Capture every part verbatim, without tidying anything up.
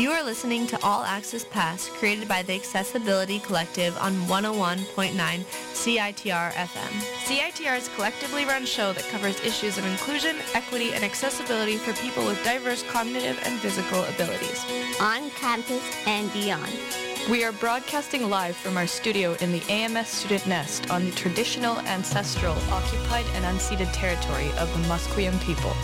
You are listening to All Access Pass, created by the Accessibility Collective on one oh one point nine C I T R F M. C I T R is a collectively run show that covers issues of inclusion, equity, and accessibility for people with diverse cognitive and physical abilities. On campus and beyond. We are broadcasting live from our studio in the A M S Student Nest on the traditional, ancestral, occupied, and unceded territory of the Musqueam people.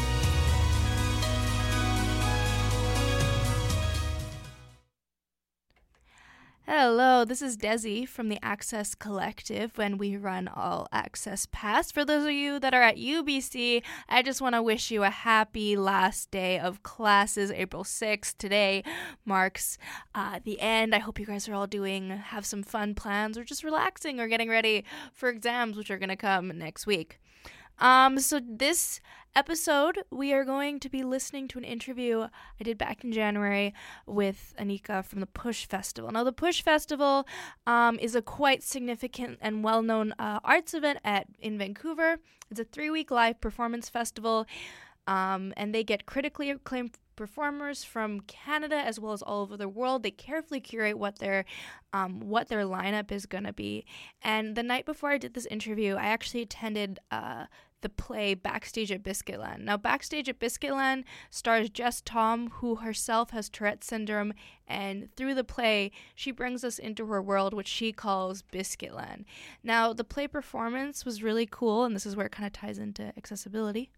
Hello, this is Desi from the Access Collective when we run All Access Pass. For those of you that are at U B C, I just want to wish you a happy last day of classes. April sixth today marks uh, the end. I hope you guys are all doing, have some fun plans or just relaxing or getting ready for exams, which are going to come next week. Um, so this episode, we are going to be listening to an interview I did back in January with Anika from the Push Festival. Now, the Push Festival um, is a quite significant and well-known uh, arts event at in Vancouver. It's a three-week live performance festival, um, and they get critically acclaimed performers from Canada as well as all over the world. They carefully curate what their um, what their lineup is going to be. And the night before I did this interview, I actually attended uh, the play Backstage at Biscuitland. Now, Backstage at Biscuitland stars Jess Tom, who herself has Tourette syndrome, and through the play, she brings us into her world, which she calls Biscuitland. Now, the play performance was really cool, and this is where it kind of ties into accessibility.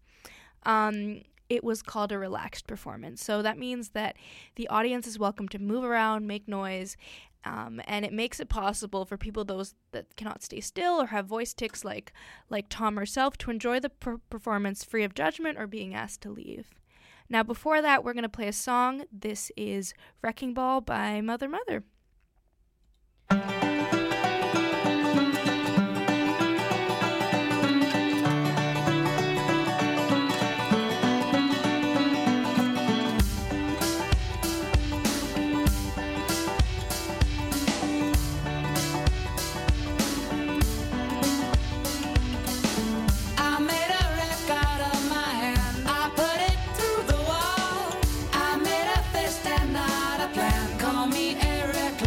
Um, it was called a relaxed performance. So that means that the audience is welcome to move around, make noise, Um, and it makes it possible for people those that cannot stay still or have voice tics like like Tom herself to enjoy the per- performance free of judgment or being asked to leave. Now, before that, we're going to play a song. This is Wrecking Ball by Mother Mother. Call me Eric.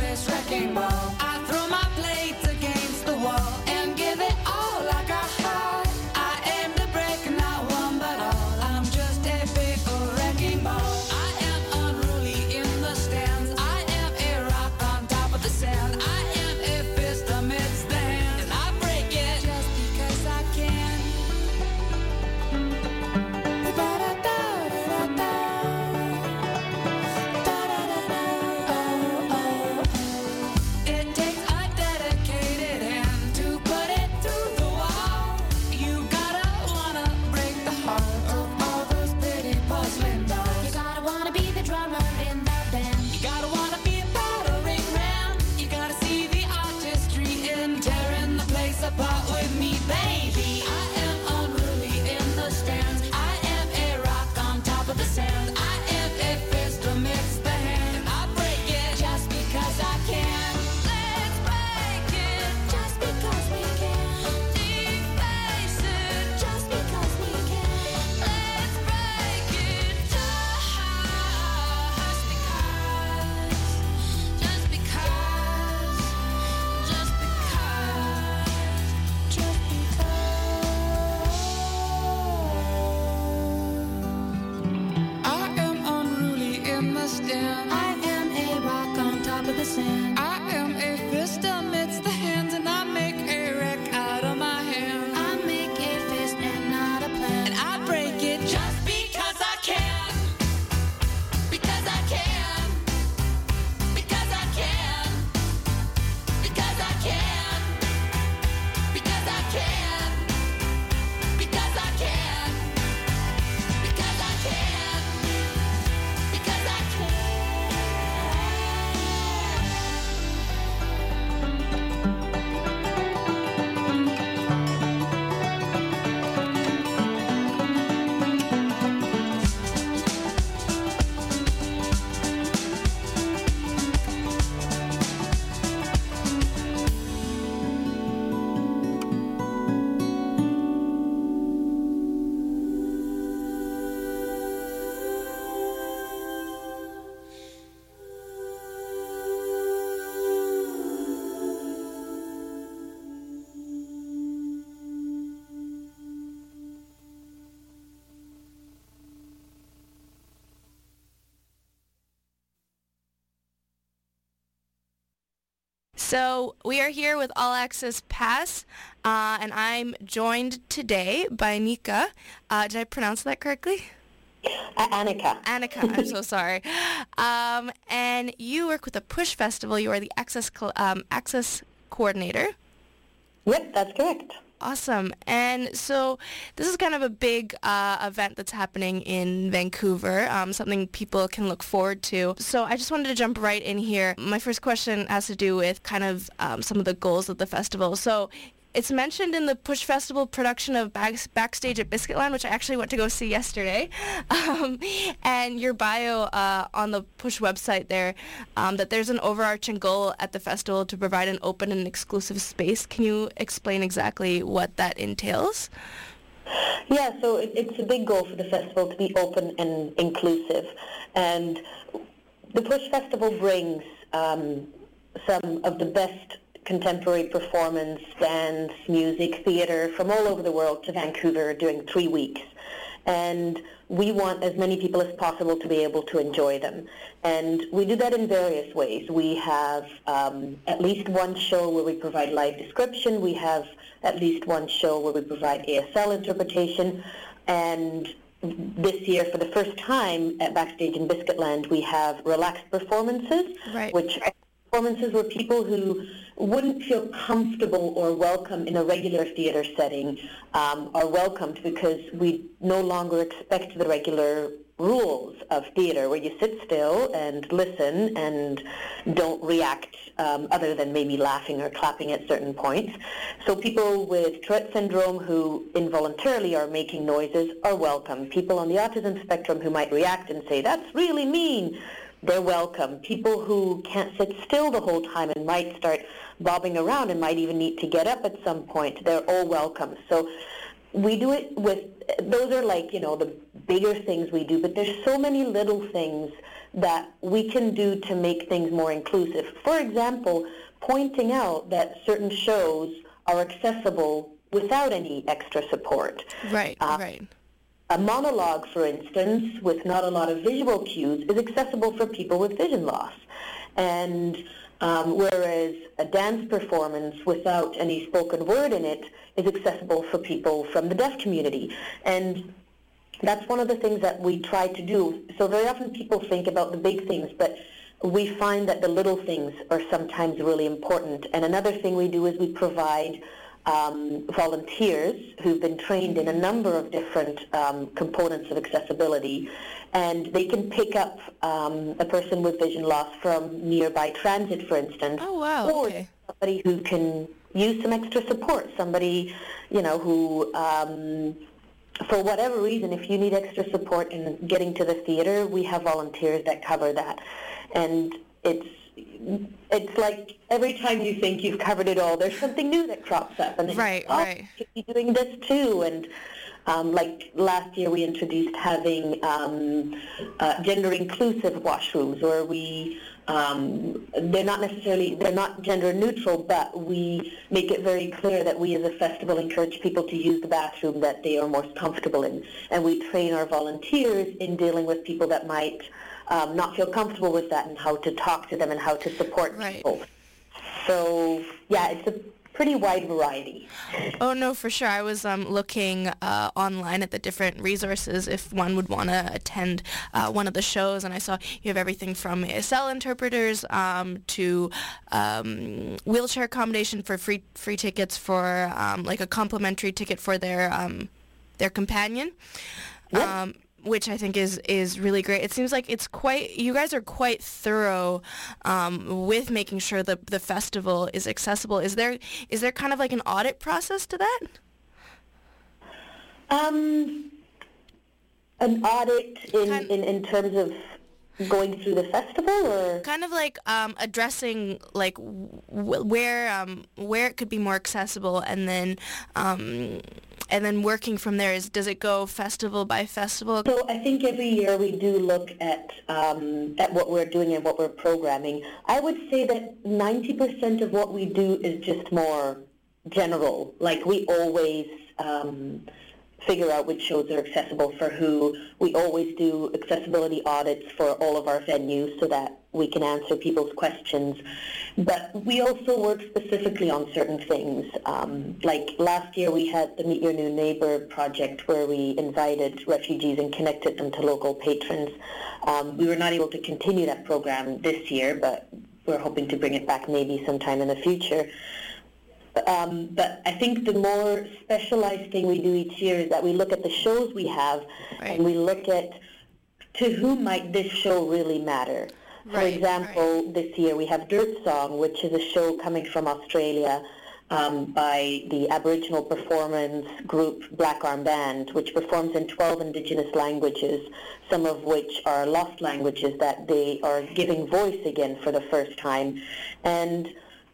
So we are here with All Access Pass, uh, and I'm joined today by Nika. Uh, did I pronounce that correctly? Uh, Annika. Annika, I'm so sorry. Um, and you work with the Push Festival. You are the Access co- um, Access Coordinator. Yep, that's correct. Awesome. And so this is kind of a big uh, event that's happening in Vancouver, um, something people can look forward to. So I just wanted to jump right in here. My first question has to do with kind of um, some of the goals of the festival. So it's mentioned in the Push Festival production of Back- Backstage at Biscuitland, which I actually went to go see yesterday, um, and your bio uh, on the Push website there, um, that there's an overarching goal at the festival to provide an open and exclusive space. Can you explain exactly what that entails? Yeah, so it, it's a big goal for the festival to be open and inclusive. And the Push Festival brings um, some of the best contemporary performance, dance, music, theatre from all over the world to Vancouver during three weeks. And we want as many people as possible to be able to enjoy them. And we do that in various ways. We have um, at least one show where we provide live description. We have at least one show where we provide A S L interpretation. And this year, for the first time at Backstage in Biscuitland, we have relaxed performances, right. which are performances where people who wouldn't feel comfortable or welcome in a regular theatre setting um, are welcomed, because we no longer expect the regular rules of theatre where you sit still and listen and don't react um, other than maybe laughing or clapping at certain points. So people with Tourette syndrome who involuntarily are making noises are welcome. People on the autism spectrum who might react and say, "That's really mean," they're welcome. People who can't sit still the whole time and might start bobbing around and might even need to get up at some point, they're all welcome. So we do it with, those are like, you know, the bigger things we do, but there's so many little things that we can do to make things more inclusive. For example, pointing out that certain shows are accessible without any extra support. Right, uh, right. A monologue, for instance, with not a lot of visual cues, is accessible for people with vision loss. And um, whereas a dance performance without any spoken word in it is accessible for people from the deaf community. And that's one of the things that we try to do. So very often people think about the big things, but we find that the little things are sometimes really important. And another thing we do is we provide Um, volunteers who've been trained in a number of different um, components of accessibility, and they can pick up um, a person with vision loss from nearby transit, for instance. Oh, wow, or okay. somebody who can use some extra support, somebody, you know, who, um, for whatever reason, if you need extra support in getting to the theater, we have volunteers that cover that. And it's It's like every time you think you've covered it all, there's something new that crops up. And then, Right, oh, right. you could be doing this too. And um, like last year we introduced having um, uh, gender-inclusive washrooms, where we, um, they're not necessarily, they're not gender-neutral, but we make it very clear that we as a festival encourage people to use the bathroom that they are most comfortable in. And we train our volunteers in dealing with people that might Um, not feel comfortable with that, and how to talk to them and how to support Right. people. So, yeah, it's a pretty wide variety. Oh, no, for sure. I was um, looking uh, online at the different resources if one would want to attend uh, one of the shows, and I saw you have everything from A S L interpreters um, to um, wheelchair accommodation for free free tickets for um, like a complimentary ticket for their um, their companion. Yep. Um, which I think is, is really great. It seems like it's quite, you guys are quite thorough um, with making sure that the festival is accessible. Is there is there kind of like an audit process to that? Um, an audit in, Kind- in, in terms of going through the festival, or? Kind of like um, addressing like w- where um, where it could be more accessible, and then um, and then working from there. Is does it go festival by festival? So I think every year we do look at um, at what we're doing and what we're programming. I would say that ninety percent of what we do is just more general. Like we always um, figure out which shows are accessible for who. We always do accessibility audits for all of our venues so that we can answer people's questions. But we also work specifically on certain things. Um, like last year we had the Meet Your New Neighbor project where we invited refugees and connected them to local patrons. Um, we were not able to continue that program this year, but we're hoping to bring it back maybe sometime in the future. Um, but I think the more specialized thing we do each year is that we look at the shows we have, right, and we look at to whom might this show really matter. For right, example, right. this year we have Dirt Song, which is a show coming from Australia um, by the Aboriginal performance group Black Arm Band, which performs in twelve Indigenous languages, some of which are lost languages that they are giving voice again for the first time. And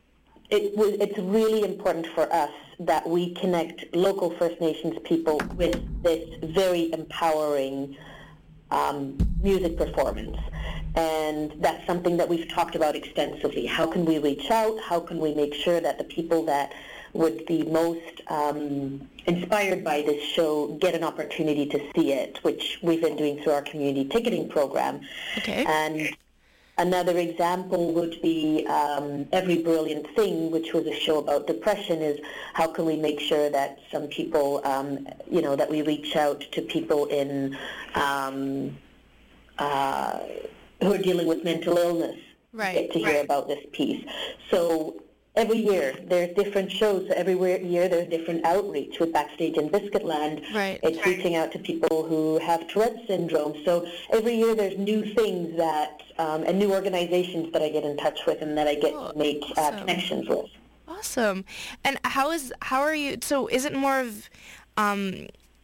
It was, it's really important for us that we connect local First Nations people with this very empowering um, music performance. And that's something that we've talked about extensively. How can we reach out? How can we make sure that the people that would be most um, inspired by this show get an opportunity to see it, which we've been doing through our community ticketing program. Okay. And another example would be um, Every Brilliant Thing, which was a show about depression, is how can we make sure that some people, um, you know, that we reach out to people in um, uh, who are dealing with mental illness, right, get to hear right. about this piece. So every year there's different shows. So every year there's different outreach. With Backstage in Biscuitland, right. it's reaching out to people who have Tourette syndrome. So every year there's new things that um, and new organizations that I get in touch with and that I get oh, to make awesome. uh, connections with. Awesome. And how is how are you? So is it more of um,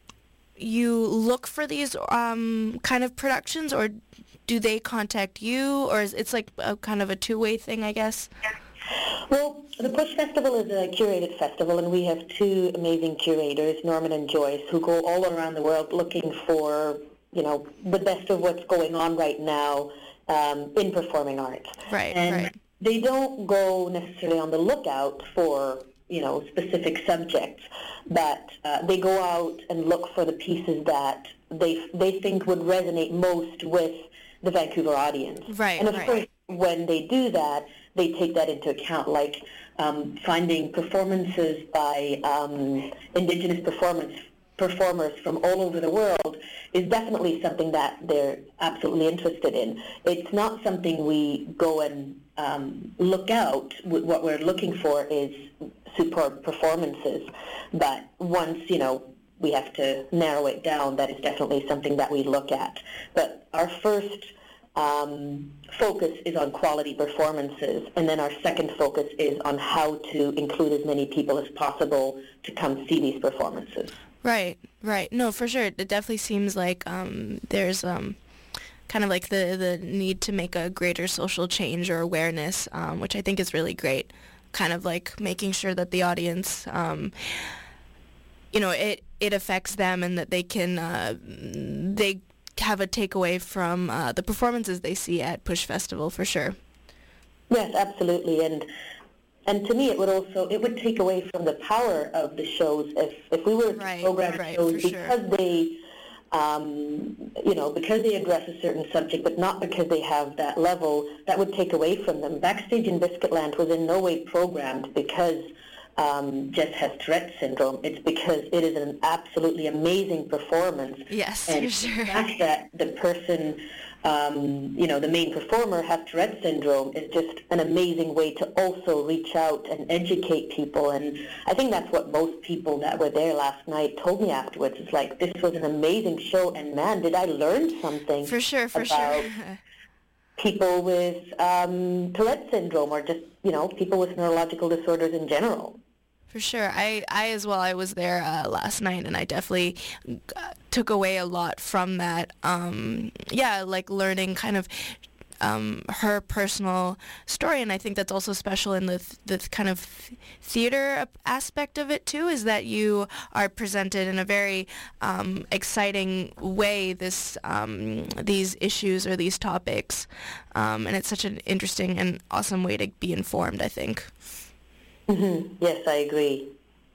you look for these um, kind of productions, or do they contact you, or is it's like a kind of a two-way thing, I guess? Well, the Push Festival is a curated festival, and we have two amazing curators, Norman and Joyce, who go all around the world looking for, you know, the best of what's going on right now um, in performing arts. Right, and right. They don't go necessarily on the lookout for, you know, specific subjects, but uh, they go out and look for the pieces that they they think would resonate most with the Vancouver audience. Right, and of right. course, when they do that, they take that into account, like um, finding performances by um, Indigenous performance performers from all over the world is definitely something that they're absolutely interested in. It's not something we go and um, look out. What we're looking for is superb performances, but once, you know, we have to narrow it down, that is definitely something that we look at. But our first Um, focus is on quality performances, and then our second focus is on how to include as many people as possible to come see these performances. Right, right. No, for sure. It definitely seems like um, there's um, kind of like the, the need to make a greater social change or awareness, um, which I think is really great. Kind of like making sure that the audience, um, you know, it, it affects them and that they can, uh, they have a takeaway from uh, the performances they see at Push Festival, for sure. Yes, absolutely, and and to me, it would also it would take away from the power of the shows if if we were to right, program right, shows because sure. they, um, you know, because they address a certain subject, but not because they have that level. That would take away from them. Backstage in Biscuitland was in no way programmed because Um, Jess has Tourette syndrome. It's because it is an absolutely amazing performance. Yes, and for sure. the fact that the person, um, you know, the main performer has Tourette syndrome is just an amazing way to also reach out and educate people. And I think that's what most people that were there last night told me afterwards. It's like, this was an amazing show, and man, did I learn something for sure, for about sure. people with um, Tourette syndrome, or just, you know, people with neurological disorders in general. For sure. I, I as well, I was there uh, last night, and I definitely uh, took away a lot from that. Um, yeah, like learning kind of um, her personal story, and I think that's also special in the th- the kind of theater aspect of it too, is that you are presented in a very um, exciting way this um, these issues or these topics, um, and it's such an interesting and awesome way to be informed, I think. Mm-hmm. Yes, I agree.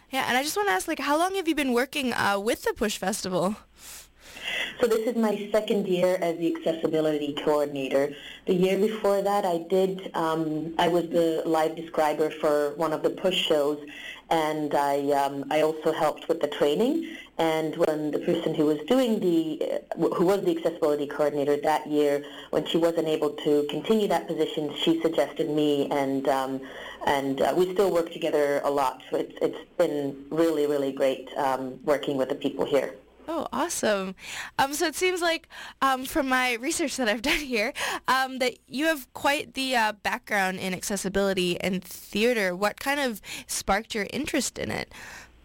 Yeah, and I just want to ask, like, how long have you been working uh, with the Push Festival? So this is my second year as the accessibility coordinator. The year before that, I did, um, I was the live describer for one of the Push shows, and I, um, I also helped with the training. And when the person who was doing the, uh, who was the accessibility coordinator that year, when she wasn't able to continue that position, she suggested me, and um, and uh, we still work together a lot. So it's it's been really, really great um, working with the people here. Oh, awesome. Um, so it seems like, um, from my research that I've done here, um, that you have quite the uh, background in accessibility and theater. What kind of sparked your interest in it?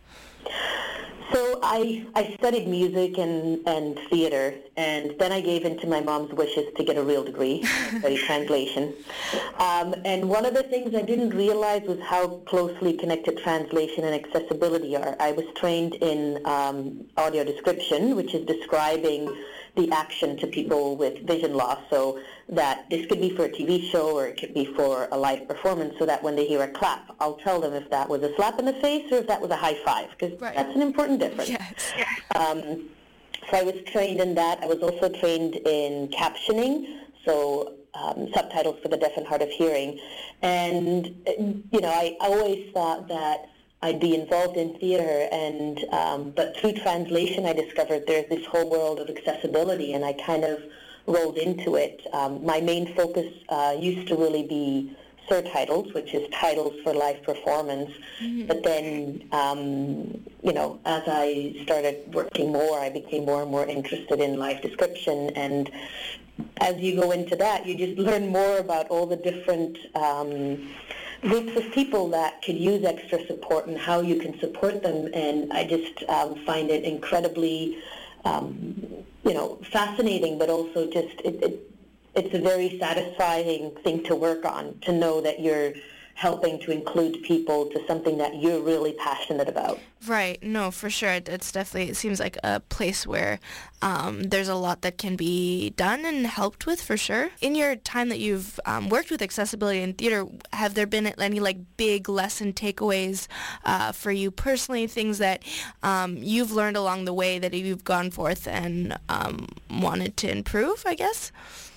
So I, I studied music and, and theater, and then I gave in to my mom's wishes to get a real degree, study translation. Um, and one of the things I didn't realize was how closely connected translation and accessibility are. I was trained in um, audio description, which is describing the action to people with vision loss, so that this could be for a T V show or it could be for a live performance, so that when they hear a clap, I'll tell them if that was a slap in the face or if that was a high five, because right. That's an important difference. Yes. Um, so I was trained in that. I was also trained in captioning, so um, subtitles for the deaf and hard of hearing. And, you know, I always thought that I'd be involved in theater, and um, but through translation I discovered there's this whole world of accessibility, and I kind of rolled into it. Um, my main focus uh, used to really be surtitles, which is titles for live performance, mm-hmm. but then, um, you know, as I started working more, I became more and more interested in live description, and as you go into that, you just learn more about all the different um, groups of people that could use extra support and how you can support them, and I just um, find it incredibly, um, you know, fascinating, but also just it, it, it's a very satisfying thing to work on, to know that you're helping to include people to something that you're really passionate about. Right. No, for sure. It, it's definitely, it seems like a place where um, there's a lot that can be done and helped with, for sure. In your time that you've um, worked with accessibility in theater, have there been any like big lesson takeaways uh, for you personally, things that um, you've learned along the way that you've gone forth and um, wanted to improve, I guess?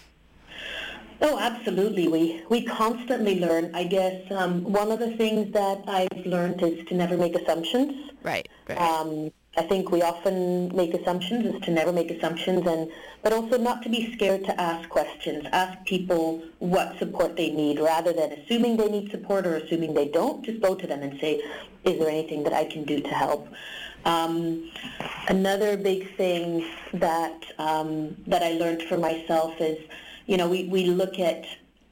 Oh, absolutely. We we constantly learn. I guess um, one of the things that I've learned is to never make assumptions. Right. Right. Um, I think we often make assumptions, is to never make assumptions, and but also not to be scared to ask questions. Ask people what support they need, rather than assuming they need support or assuming they don't. Just go to them and say, is there anything that I can do to help? Um, another big thing that um, that I learned for myself is, you know, we, we look at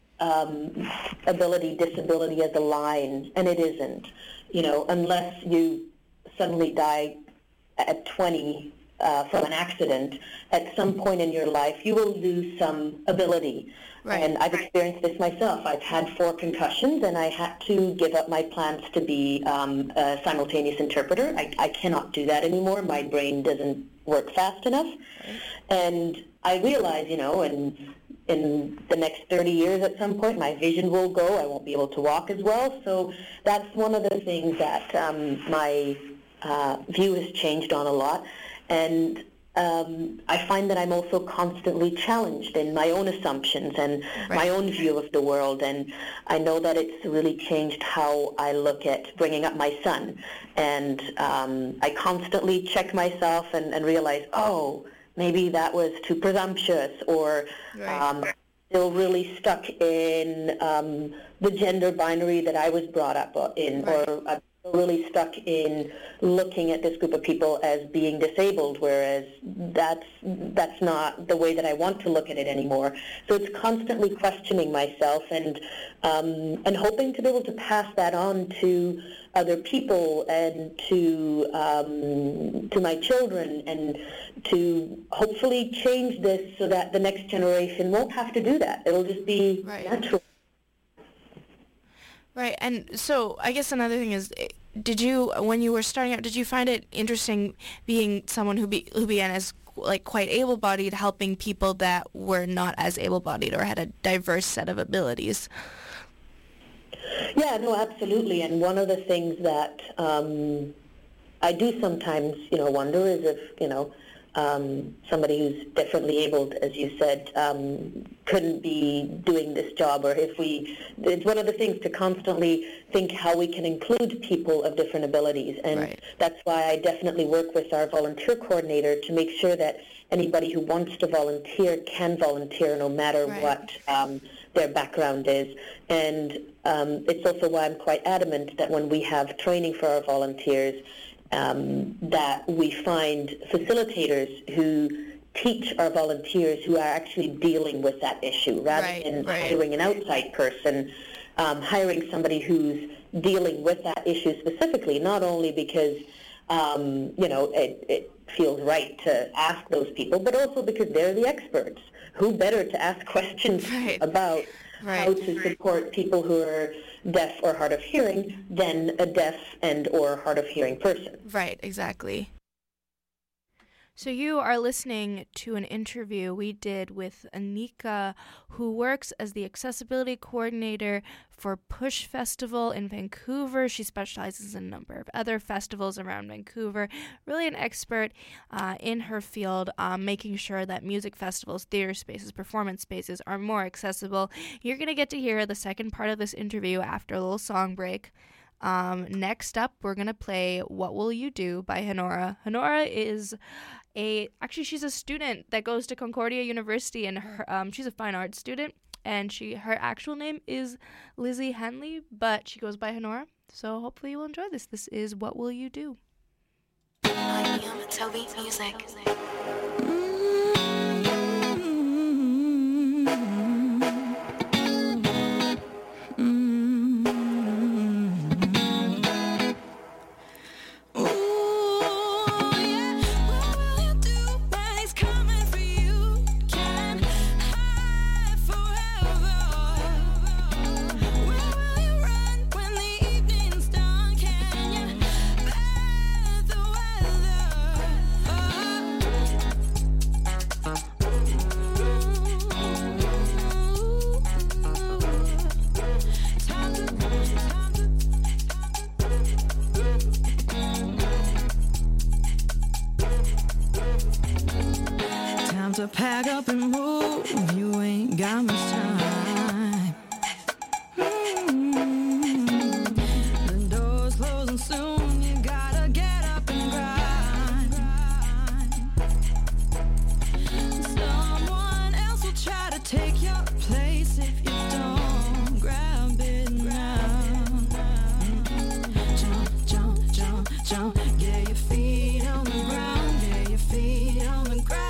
um, ability, disability as a line, and it isn't. You know, unless you suddenly die at twenty uh, from an accident, at some point in your life you will lose some ability. Right. And I've experienced this myself. I've had four concussions, and I had to give up my plans to be um, a simultaneous interpreter. I, I cannot do that anymore. My brain doesn't work fast enough. Right. And I realize, you know, and in the next thirty years at some point, my vision will go. I won't be able to walk as well. So that's one of the things that um, my uh, view has changed on a lot. And um, I find that I'm also constantly challenged in my own assumptions and right. my own view of the world. And I know that it's really changed how I look at bringing up my son. And um, I constantly check myself and, and realize, oh, maybe that was too presumptuous, or right. um, still really stuck in um, the gender binary that I was brought up in, right. or I'm really stuck in looking at this group of people as being disabled, whereas that's that's not the way that I want to look at it anymore. So it's constantly questioning myself and um, and hoping to be able to pass that on to other people and to um, to my children, and to hopefully change this so that the next generation won't have to do that. It'll just be right. natural. Right, and so I guess another thing is, did you, when you were starting out, did you find it interesting being someone who be who began as like quite able-bodied, helping people that were not as able-bodied or had a diverse set of abilities? Yeah, no, absolutely. And one of the things that um, I do sometimes, you know, wonder as if, you know, um, somebody who's differently abled, as you said, um, couldn't be doing this job, or if we, it's one of the things to constantly think how we can include people of different abilities. And right. that's why I definitely work with our volunteer coordinator to make sure that anybody who wants to volunteer can volunteer no matter right. what um, their background is. And um, it's also why I'm quite adamant that when we have training for our volunteers, Um, that we find facilitators who teach our volunteers who are actually dealing with that issue, rather right, than right. hiring an outside person, um, hiring somebody who's dealing with that issue specifically, not only because, um, you know, it, it feels right to ask those people, but also because they're the experts. Who better to ask questions right. about right. how to support people who are deaf or hard of hearing than a deaf and or hard of hearing person. Right, exactly. So you are listening to an interview we did with Anika, who works as the accessibility coordinator for Push Festival in Vancouver. She specializes in a number of other festivals around Vancouver. Really an expert uh, in her field, um, making sure that music festivals, theater spaces, performance spaces are more accessible. You're going to get to hear the second part of this interview after a little song break. Um, next up, we're going to play What Will You Do by Honora. Honora is a, actually she's a student that goes to Concordia University, and her, um, she's a fine arts student, and she her actual name is Lizzie Henley, but she goes by Honora, so hopefully you'll enjoy this. This is What Will You Do? Toby Music. To pack up and move, you ain't got much time. Mm-hmm. The door's closing soon, you gotta get up and grind. Someone else will try to take your place if you don't grab it now. Jump, jump, jump, jump, get your feet on the ground, get your feet on the ground.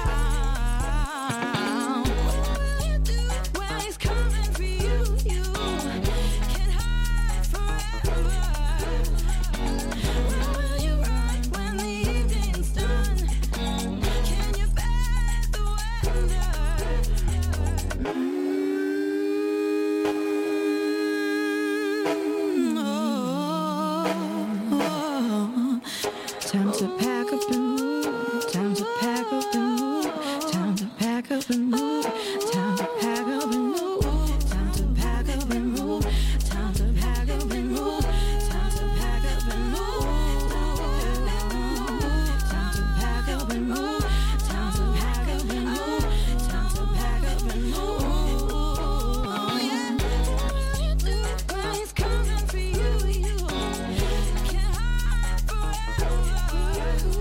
Time to pack up and move. Time to pack up and move. Time to pack up and move. Time to pack up and move. Time to pack up and move. Time to pack up and move. Time to pack up and move. Time to pack up and move. Time to pack up and move. Time to pack up and move. Oh yeah, what you do when it's coming for you? You can't hide forever.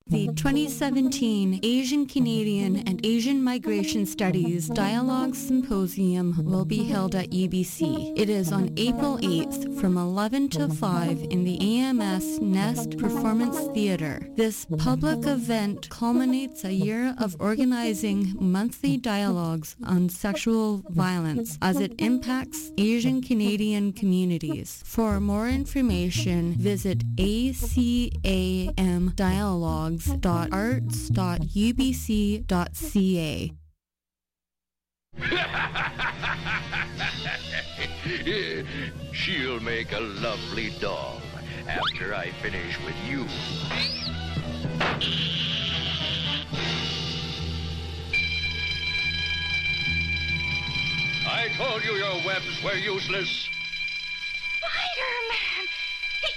The twenty seventeen Asian Canadian and Asian Migration Studies Dialogue Symposium will be held at U B C. It is on April eighth from eleven to five in the A M S Nest Performance Theatre. This public event culminates a year of organizing monthly dialogues on sexual violence as it impacts Asian Canadian communities. For more information, visit A C A M dialogues dot arts dot u b c dot c a. She'll make a lovely doll after I finish with you. I told you your webs were useless. Spider-Man! He,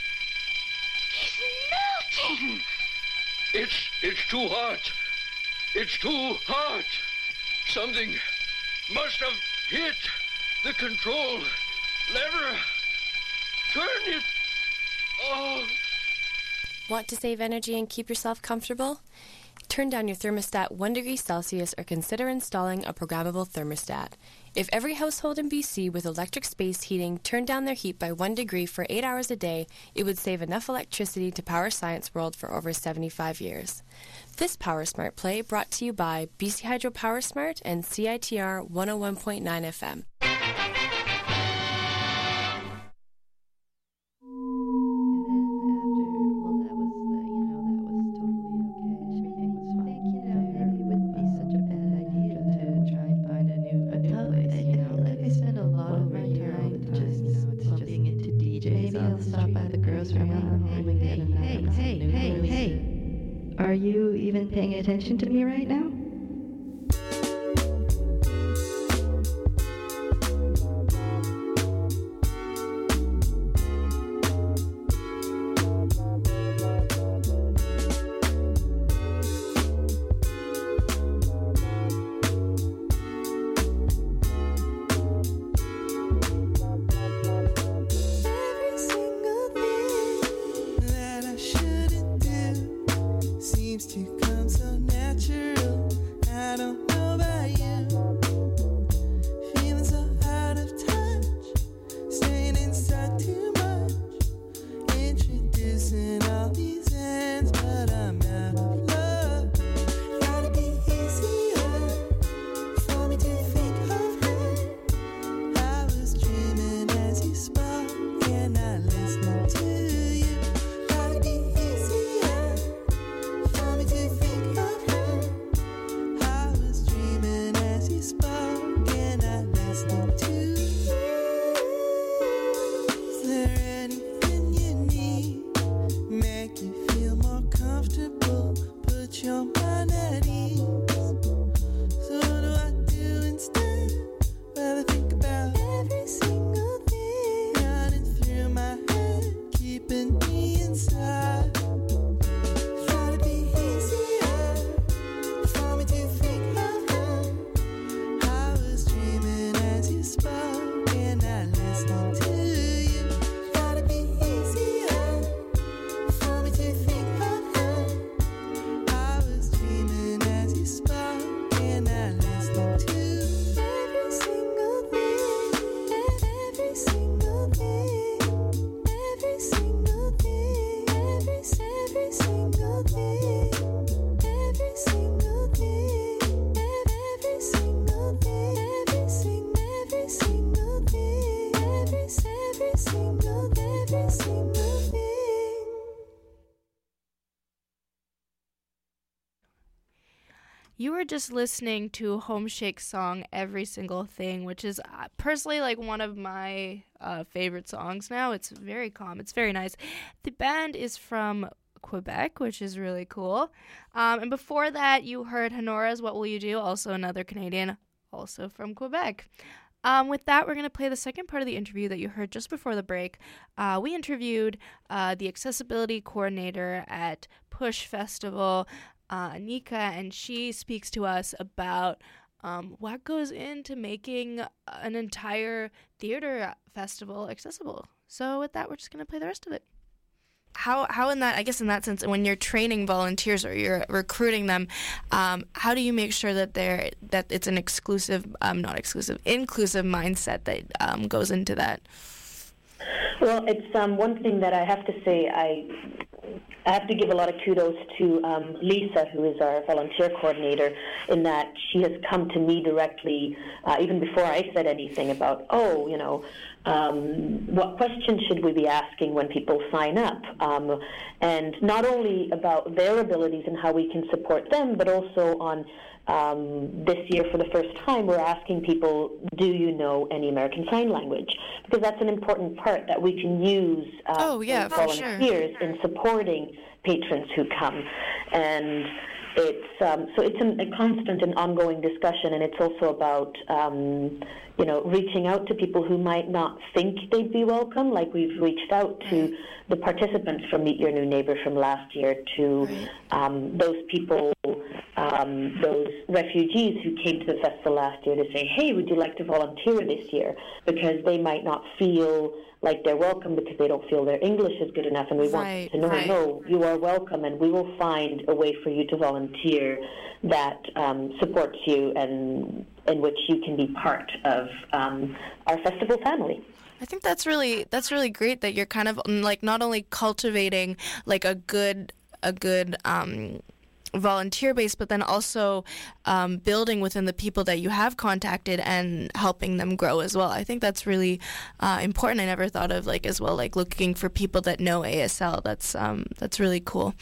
he's melting! It's, it's too hot. It's too hot. Something must have hit the control lever. Turn it. Oh. Want to save energy and keep yourself comfortable? Turn down your thermostat one degree Celsius or consider installing a programmable thermostat. If every household in B C with electric space heating turned down their heat by one degree for eight hours a day, it would save enough electricity to power Science World for over seventy-five years. This Power Smart play brought to you by B C Hydro Power Smart and C I T R one oh one point nine F M. Are you even paying attention to me right now? You were just listening to Homeshake's song Every Single Thing, which is uh, personally like one of my uh, favorite songs now. It's very calm. It's very nice. The band is from Quebec, which is really cool. Um, and before that, you heard Honora's What Will You Do, also another Canadian, also from Quebec. Um, with that, we're going to play the second part of the interview that you heard just before the break. Uh, we interviewed uh, the accessibility coordinator at Push Festival, uh, Anika, and she speaks to us about um, what goes into making an entire theater festival accessible. So with that, we're just going to play the rest of it. how how in that I guess in that sense, when you're training volunteers or you're recruiting them, um, how do you make sure that they're that it's an exclusive, um, not exclusive, inclusive mindset that um, goes into that? Well, it's um, one thing that I have to say. I I have to give a lot of kudos to um, Lisa, who is our volunteer coordinator, in that she has come to me directly, uh, even before I said anything about, oh, you know, um, what questions should we be asking when people sign up? Um, and not only about their abilities and how we can support them, but also on Um, this year, for the first time, we're asking people, do you know any American Sign Language? Because that's an important part that we can use uh, oh, yeah, for volunteers sure. in supporting patrons who come. And it's um, so it's an, a constant and ongoing discussion, and it's also about um, you know, reaching out to people who might not think they'd be welcome. Like we've reached out to the participants from Meet Your New Neighbor from last year, to um, those people, um, those refugees who came to the festival last year to say, hey, would you like to volunteer this year? Because they might not feel like they're welcome because they don't feel their English is good enough, and we right, want to know, right. no, you are welcome, and we will find a way for you to volunteer that um, supports you and in which you can be part of um, our festival family. I think that's really that's really great that you're kind of like not only cultivating like a good a good um, volunteer base, but then also um, building within the people that you have contacted and helping them grow as well. I think that's really uh, important. I never thought of like as well like looking for people that know A S L. That's um, that's really cool.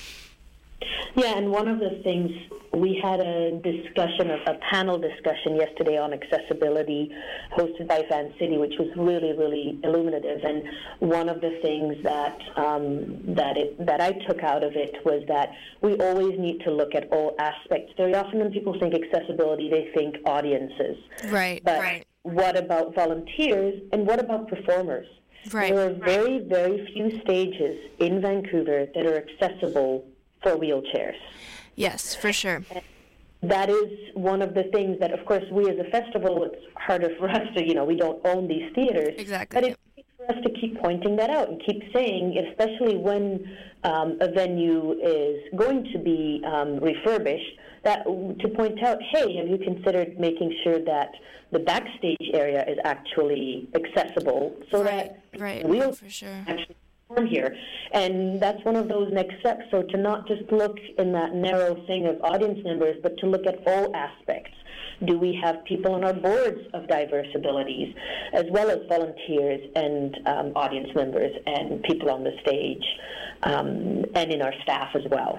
Yeah, and one of the things, we had a discussion, a panel discussion yesterday on accessibility hosted by Van City, which was really, really illuminative. And one of the things that um, that it, that I took out of it was that we always need to look at all aspects. Very often when people think accessibility, they think audiences. Right, but right. What about volunteers, and what about performers? Right. There are very, very few stages in Vancouver that are accessible for wheelchairs. Yes, for sure. That is one of the things that, of course, we as a festival, it's harder for us to, you know, we don't own these theaters. Exactly. But it's easy for us to keep pointing that out and keep saying, especially when um, a venue is going to be um, refurbished, that to point out, hey, have you considered making sure that the backstage area is actually accessible so right, that right, we'll for sure. actually here. And that's one of those next steps. So to not just look in that narrow thing of audience members, but to look at all aspects. Do we have people on our boards of diverse abilities, as well as volunteers and um, audience members and people on the stage, um, and in our staff as well?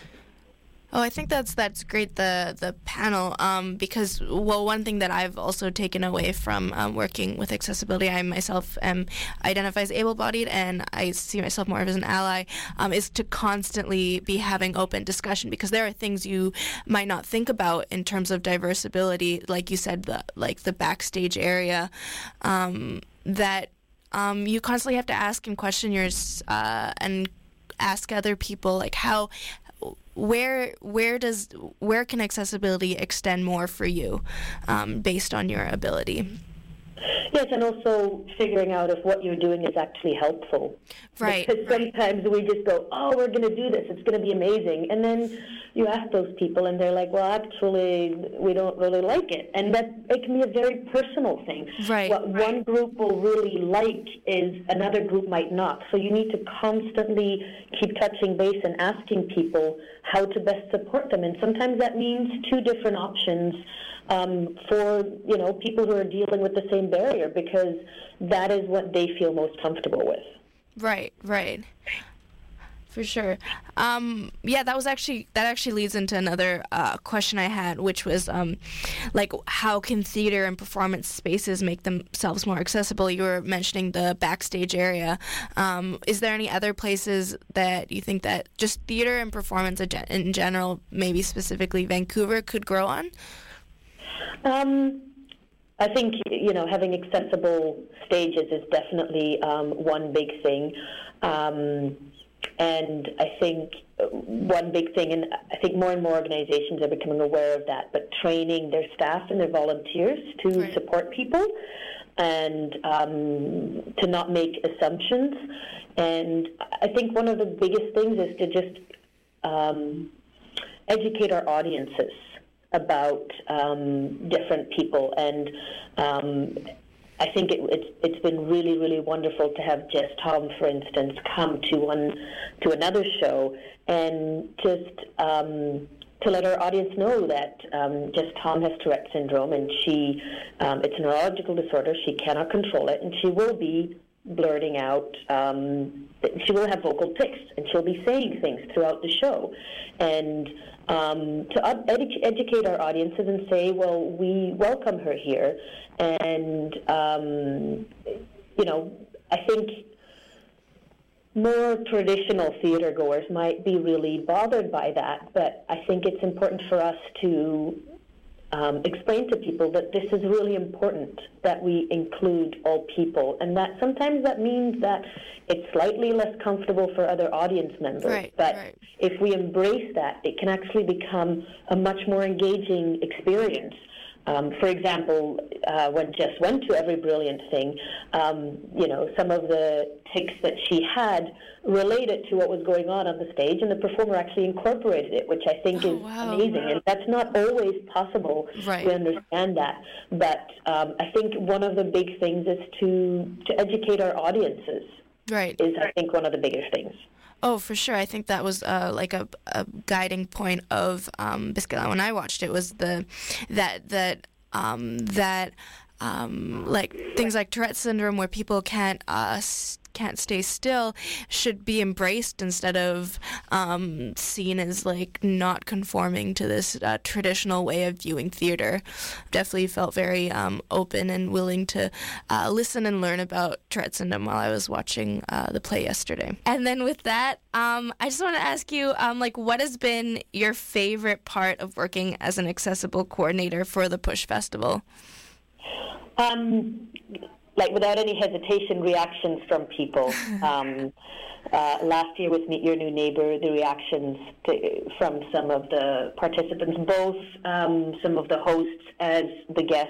Oh, I think that's that's great, the the panel, um, because, well, one thing that I've also taken away from um, working with accessibility, I myself am identify as able-bodied, and I see myself more as an ally, um, is to constantly be having open discussion, because there are things you might not think about in terms of diverse ability, like you said, the, like the backstage area, um, that um, you constantly have to ask and question yours uh, and ask other people, like how... Where where does where can accessibility extend more for you, um, based on your ability? Yes, and also figuring out if what you're doing is actually helpful. Right. Because sometimes we just go, oh, we're going to do this, it's going to be amazing. And then you ask those people and they're like, well, actually, we don't really like it. And that it can be a very personal thing. Right. What right. one group will really like is another group might not. So you need to constantly keep touching base and asking people how to best support them. And sometimes that means two different options Um, for, you know, people who are dealing with the same barrier, because that is what they feel most comfortable with. Right, right. For sure. Um, yeah, that was actually, that actually leads into another uh, question I had, which was, um, like, how can theater and performance spaces make themselves more accessible? You were mentioning the backstage area. Um, is there any other places that you think that just theater and performance in general, maybe specifically Vancouver, could grow on? Um, I think, you know, having accessible stages is definitely um, one big thing. Um, and I think one big thing, and I think more and more organizations are becoming aware of that, but training their staff and their volunteers to right. support people. and um, to not make assumptions. And I think one of the biggest things is to just um, educate our audiences about um, different people. And um, I think it, it's it's been really, really wonderful to have Jess Tom, for instance, come to one to another show and just um, to let our audience know that um, Jess Tom has Tourette syndrome, and she um, it's a neurological disorder. She cannot control it, and she will be blurting out. Um, she will have vocal tics, and she'll be saying things throughout the show, and um, to edu- educate our audiences and say, well, we welcome her here. And, um, you know, I think more traditional theater goers might be really bothered by that, but I think it's important for us to um, explain to people that this is really important, that we include all people, and that sometimes that means that it's slightly less comfortable for other audience members. Right, but right. if we embrace that, it can actually become a much more engaging experience. Um, for example, uh, when Jess went to Every Brilliant Thing, um, you know, some of the tics that she had related to what was going on on the stage, and the performer actually incorporated it, which I think Oh, is wow. amazing. And that's not always possible. Right. We understand that. But um, I think one of the big things is to, to educate our audiences. Right. Is, I think, one of the biggest things. Oh, for sure. I think that was uh, like a, a guiding point of um, Biscuit when I watched it, was the that that um, that um, like things like Tourette syndrome, where people can't uh, s- can't stay still, should be embraced instead of um, seen as like not conforming to this uh, traditional way of viewing theater. Definitely felt very um, open and willing to uh, listen and learn about Tourette syndrome while I was watching uh, the play yesterday. And then with that, um, I just want to ask you, um, like, what has been your favorite part of working as an accessible coordinator for the Push Festival? Um, like, without any hesitation, reactions from people. Um, uh, last year with Meet Your New Neighbor, the reactions to, from some of the participants, both um, some of the hosts as the guests.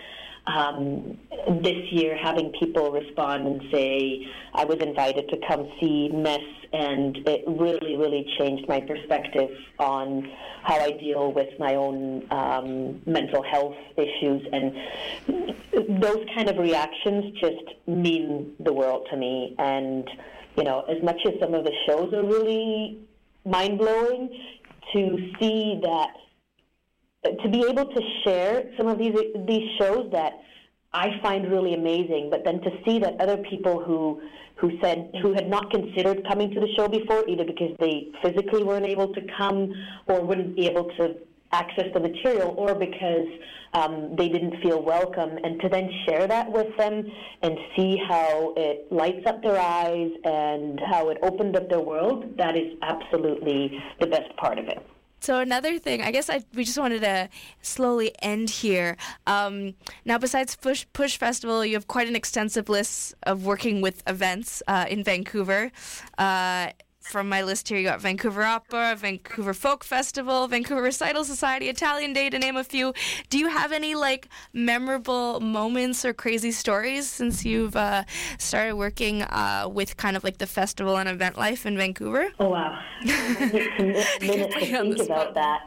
Um, this year, having people respond and say, I was invited to come see Mess, and it really, really changed my perspective on how I deal with my own um, mental health issues. And those kind of reactions just mean the world to me. And, you know, as much as some of the shows are really mind-blowing, to see that, to be able to share some of these these shows that I find really amazing, but then to see that other people who who said who had not considered coming to the show before, either because they physically weren't able to come or wouldn't be able to access the material, or because um, they didn't feel welcome, and to then share that with them and see how it lights up their eyes and how it opened up their world, that is absolutely the best part of it. So another thing, I guess I we just wanted to slowly end here. Um, now, besides Push, Push Festival, you have quite an extensive list of working with events uh, in Vancouver. Uh, from my list here, you got Vancouver Opera, Vancouver Folk Festival, Vancouver Recital Society, Italian Day, to name a few. Do you have any like memorable moments or crazy stories since you've uh, started working uh, with kind of like the festival and event life in Vancouver? Oh, wow. It's a minute to think about that.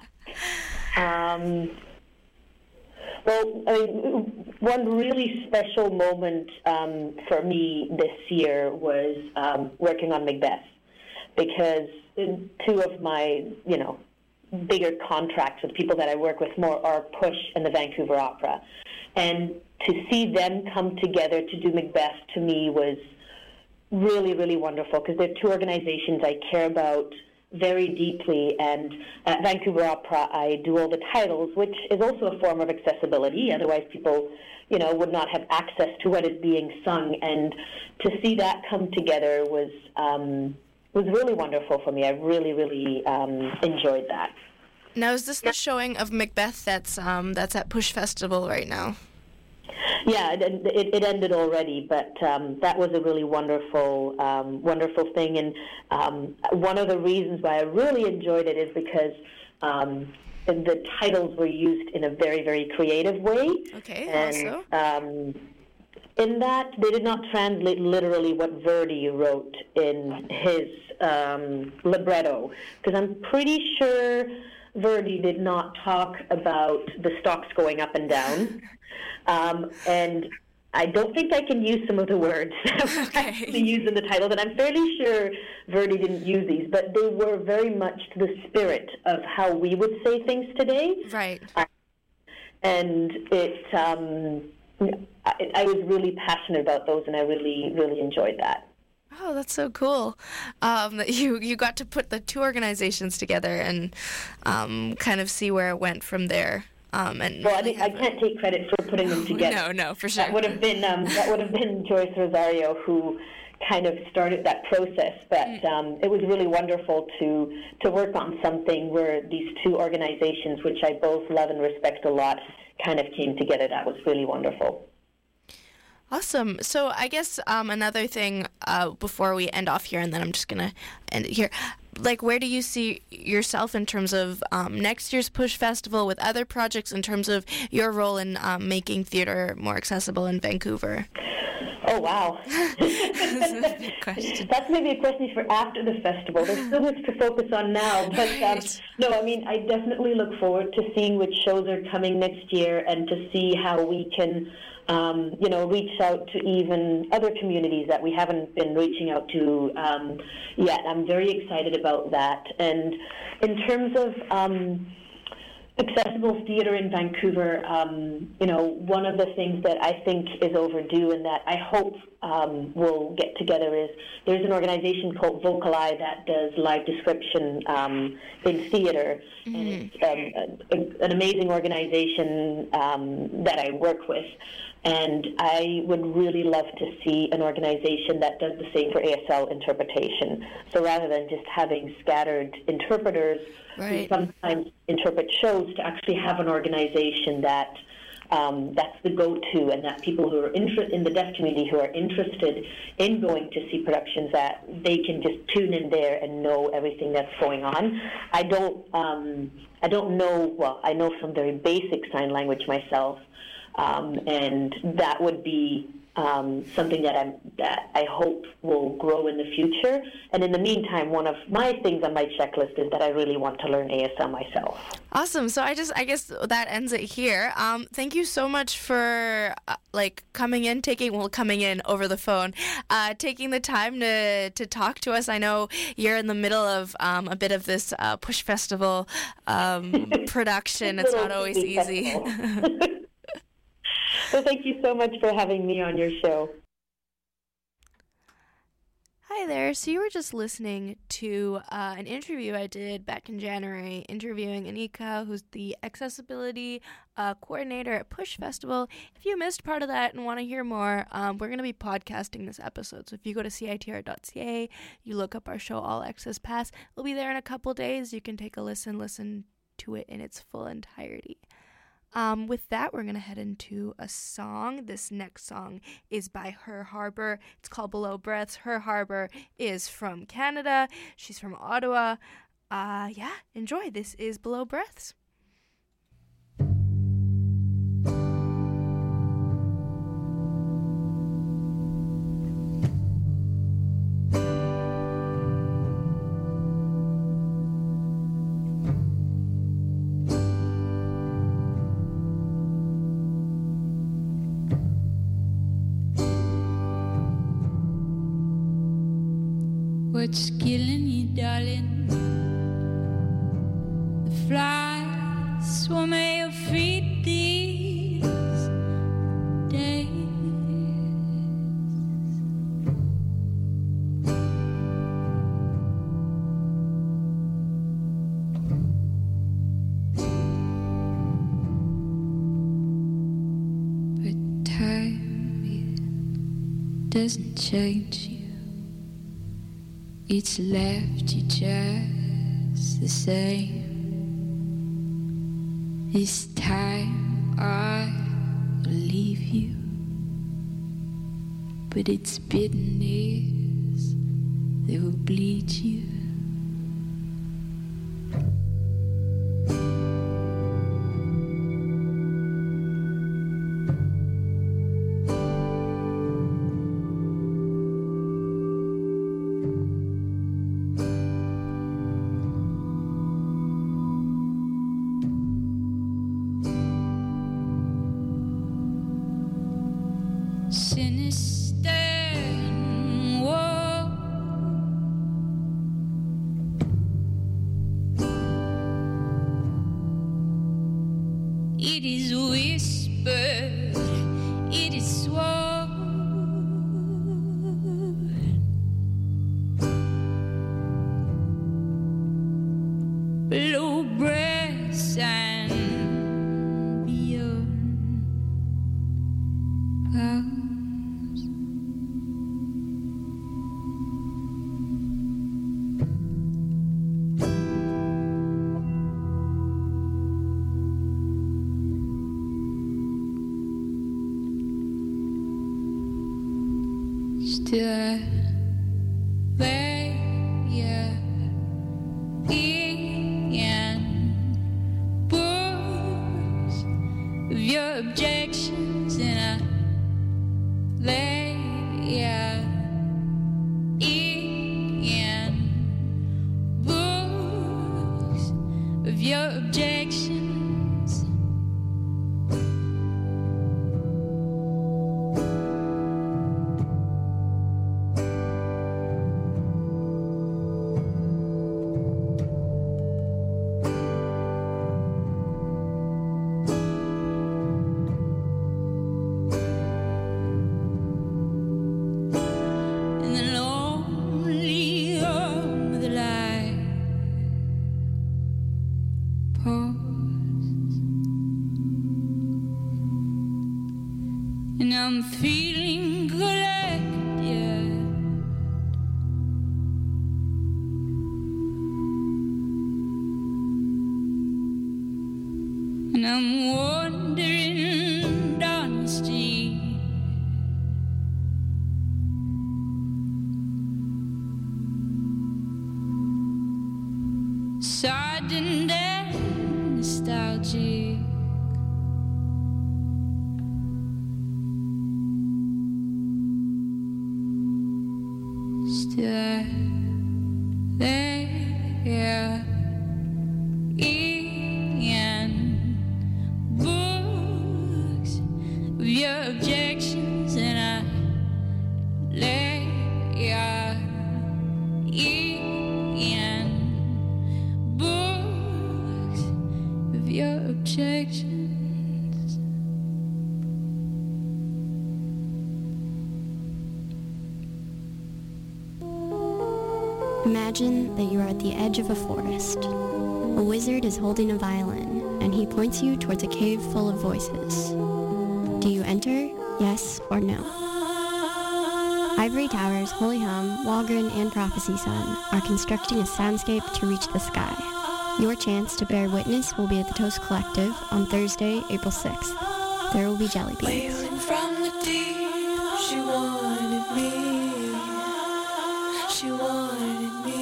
Um, well, I mean, one really special moment um, for me this year was um, working on Macbeth, because two of my, you know, bigger contracts with people that I work with more are Push and the Vancouver Opera. And to see them come together to do Macbeth, to me, was really, really wonderful, because they're two organizations I care about very deeply. And at Vancouver Opera, I do all the titles, which is also a form of accessibility. Otherwise, people, you know, would not have access to what is being sung. And to see that come together was um, was really wonderful for me. I really, really um, enjoyed that. Now, is this the showing of Macbeth that's um, that's at Push Festival right now? Yeah, it, it, it ended already, but um, that was a really wonderful, um, wonderful thing. And um, one of the reasons why I really enjoyed it is because um, the, the titles were used in a very, very creative way. Okay, and, also. Um, in that they did not translate literally what Verdi wrote in his um, libretto, because I'm pretty sure Verdi did not talk about the stocks going up and down. Um, and I don't think I can use some of the words that were Okay. actually used in the titles, and I'm fairly sure Verdi didn't use these, but they were very much to the spirit of how we would say things today. Right. And it, um, I, I was really passionate about those, and I really, really enjoyed that. Oh, that's so cool. Um, that you, you got to put the two organizations together and um, kind of see where it went from there. Um, and Well, I, really mean, I have can't take credit for putting them together. No, no, for sure. That would have been um, that would have been Joyce Rosario who kind of started that process. But um, it was really wonderful to to work on something where these two organizations, which I both love and respect a lot, kind of came together. That was really wonderful. Awesome. So I guess um, another thing uh, before we end off here, and then I'm just going to end it here. Like, where do you see yourself in terms of um, next year's Push Festival with other projects, in terms of your role in um, making theater more accessible in Vancouver? Oh, wow. That's a big question. That's maybe a question for after the festival. There's so much to focus on now. But um, no, I mean, I definitely look forward to seeing which shows are coming next year and to see how we can, um, you know, reach out to even other communities that we haven't been reaching out to um, yet. I'm very excited about that. And in terms of um, accessible theater in Vancouver, um, you know, one of the things that I think is overdue and that I hope um, we'll get together is there's an organization called Vocali that does live description um, in theater. Mm-hmm. And it's um, a, an amazing organization um, that I work with. And I would really love to see an organization that does the same for A S L interpretation. So rather than just having scattered interpreters Right. who sometimes interpret shows, to actually have an organization that um, that's the go-to, and that people who are inter- in the deaf community who are interested in going to see productions, that they can just tune in there and know everything that's going on. I don't, um, I don't know. Well, I know some very basic sign language myself. Um, and that would be um, something that I'm that I hope will grow in the future. And in the meantime, one of my things on my checklist is that I really want to learn A S L myself. Awesome. So I just, I guess that ends it here. Um, thank you so much for uh, like coming in, taking, well, coming in over the phone, uh, taking the time to, to talk to us. I know you're in the middle of um, a bit of this uh, Push Festival um, production. It's not always easy. So thank you so much for having me on your show. Hi there. So you were just listening to uh, an interview I did back in January, interviewing Anika, who's the accessibility uh, coordinator at Push Festival. If you missed part of that and want to hear more, um, we're going to be podcasting this episode. So if you go to C I T R dot C A, you look up our show, All Access Pass, it'll be there in a couple days. You can take a listen, listen to it in its full entirety. Um, with that, we're going to head into a song. This next song is by Her Harbor. It's called Below Breaths. Her Harbor is from Canada. She's from Ottawa. Uh, yeah, enjoy. This is Below Breaths. What's killing you, darling? The flies swarm at your feet these days. But time, it doesn't change you. It's left you just the same. This time I will leave you, but it's bitterness that will bleed you. It is whispered, it is sworn. Below breasts and beyond clouds. Still I lay here in books of your objections, and I lay here in books of your objections. And I'm feeling collected. And I'm wandering down the street. Sardined and nostalgic. Still I lay here in books of your objections, and I lay here in books of your objections. Imagine that you are at the edge of a forest. A wizard is holding a violin, and he points you towards a cave full of voices. Do you enter, yes or no? Ivory Towers, Holy Hum, Walgren, and Prophecy Sun are constructing a soundscape to reach the sky. Your chance to bear witness will be at the Toast Collective on Thursday, April sixth. There will be jelly beans. Wailing from the deep, she wanted me. She wanted me.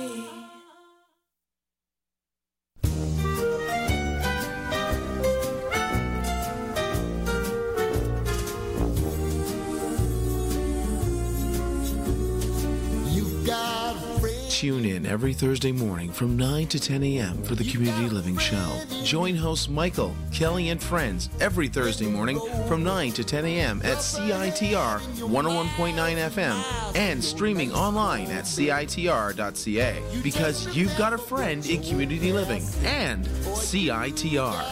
Tune in every Thursday morning from nine to ten a.m. for the Community Living Show. Join hosts Michael, Kelly, and friends every Thursday morning from nine to ten a.m. at C I T R one oh one point nine F M and streaming online at C I T R dot C A, because you've got a friend in community living and C I T R.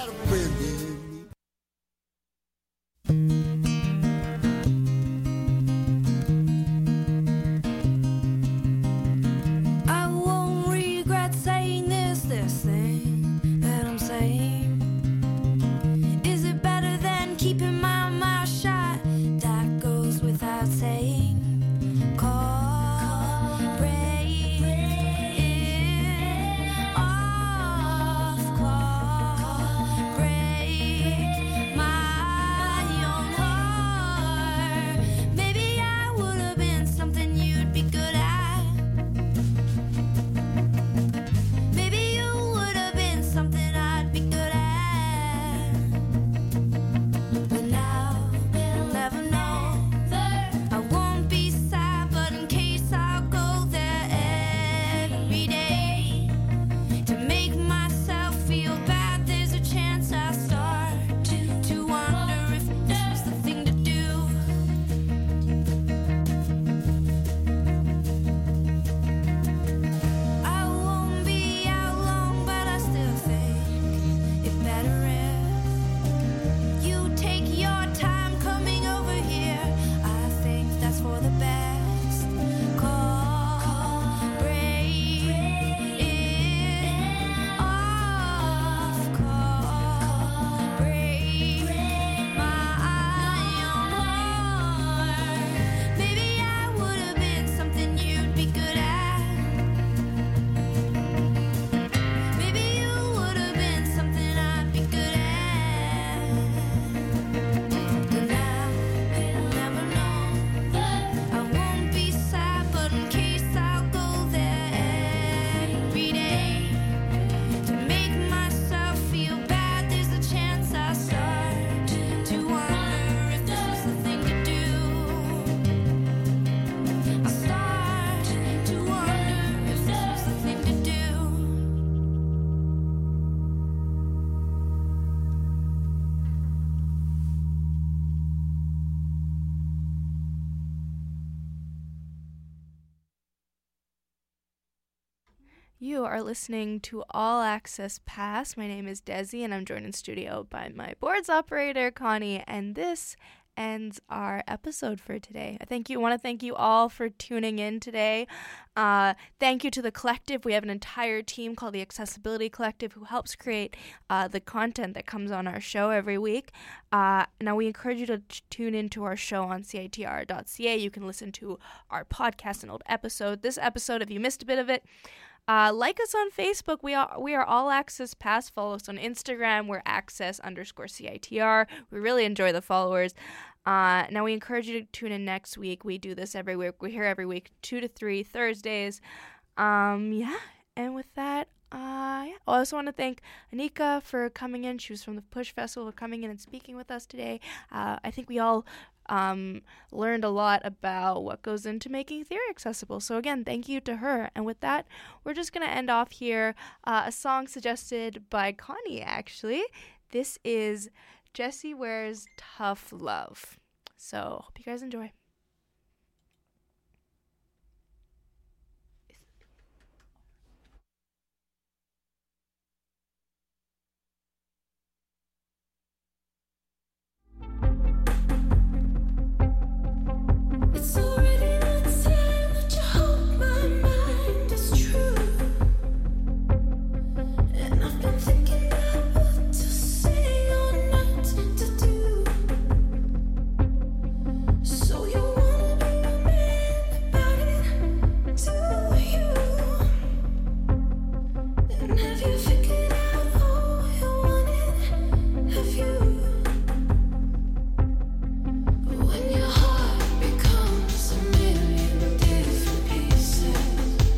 Maybe you would have been something I'd be good at. You are listening to All Access Pass. My name is Desi, and I'm joined in studio by my boards operator, Connie, and this ends our episode for today. I thank you. want to thank you all for tuning in today. Uh, thank you to the collective. We have an entire team called the Accessibility Collective who helps create uh, the content that comes on our show every week. Uh, now, we encourage you to t- tune into our show on C I T R dot C A. You can listen to our podcast and old episode. This episode, if you missed a bit of it, Uh, like us on Facebook. We are we are All Access Pass. Follow us on Instagram. We're access underscore C I T R. We really enjoy the followers. Uh, now we encourage you to tune in next week. We do this every week. We're here every week, two to three Thursdays. Um, yeah. And with that, uh, yeah. I also want to thank Anika for coming in. She was from the Push Festival, for coming in and speaking with us today. Uh, I think we all um, learned a lot about what goes into making theory accessible. So again, thank you to her. And with that, we're just going to end off here. Uh, a song suggested by Connie, actually. This is Jessie Ware's Tough Love. So hope you guys enjoy. It's already the time that you hope my mind is true, and I've been thinking about what to say or not to do. So you wanna be a man about it, do you? And have you figured out all you wanted? Have you? When your heart becomes a million different pieces,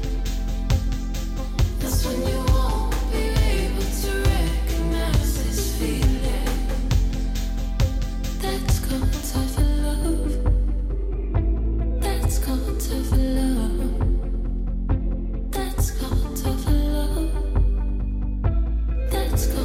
that's when you won't be able to recognize this feeling. That's called tough love. That's called tough love. That's called tough love. That's called